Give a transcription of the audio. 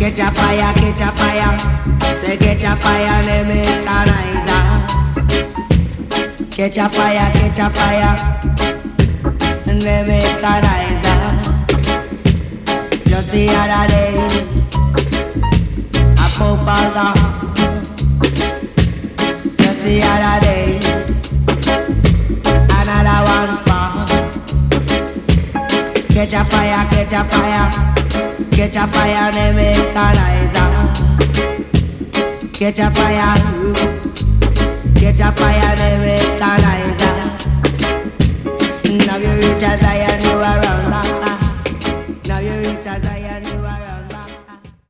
Catch a fire, catch a fire. Say catch a fire, they mechanizer. Catch a fire, and they mechanizer. Just the other day, I poke burger. Just the other day, another one fall. Catch a fire, catch a fire. Catch a fire, they mechanizer. Catch a fire, they mechanizer. Now you reach a tire.